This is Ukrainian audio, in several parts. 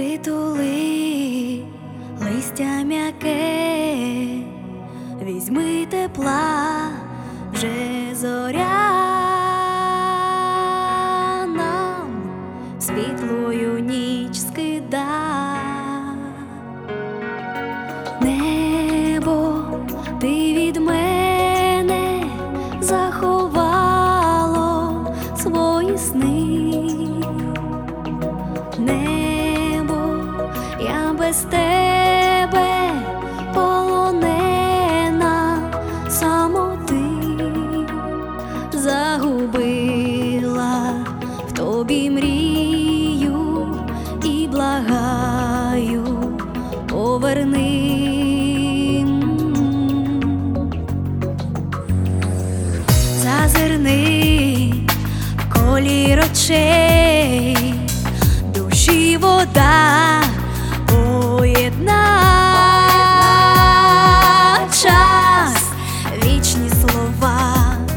Притули листя м'яке, візьми тепла, вже зоря нам світлою ніч скида. Небо, ти від мене заховало свої сни. Небо, я без тебе полонена самоти, загубила в тобі мрію і благаю, поверни. Зазирни в колір очей, душі вода поєдна, час, вічні слова.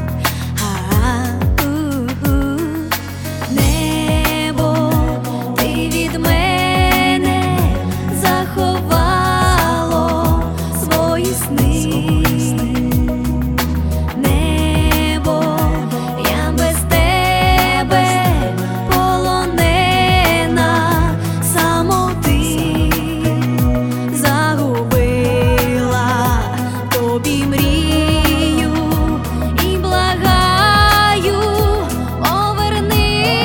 Небо, ти від мене заховало свої сни. Небо, я без тебе полонена самоти, загубила в тобі мрію і благаю, поверни.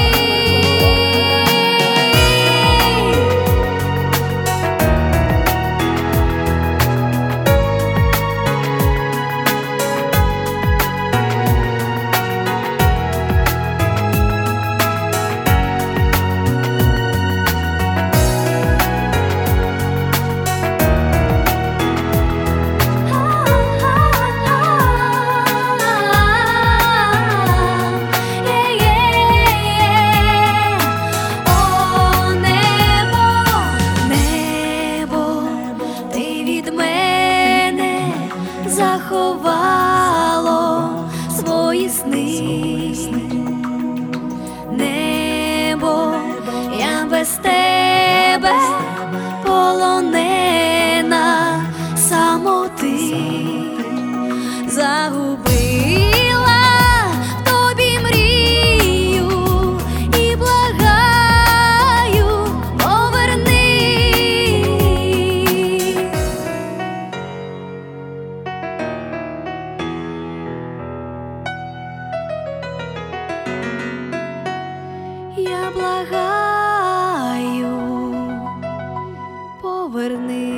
Заховало свої сни. Небо, я без тебе полонена самоти, загубила в тобі мрію і благаю, поверни. Я благаю, поверни.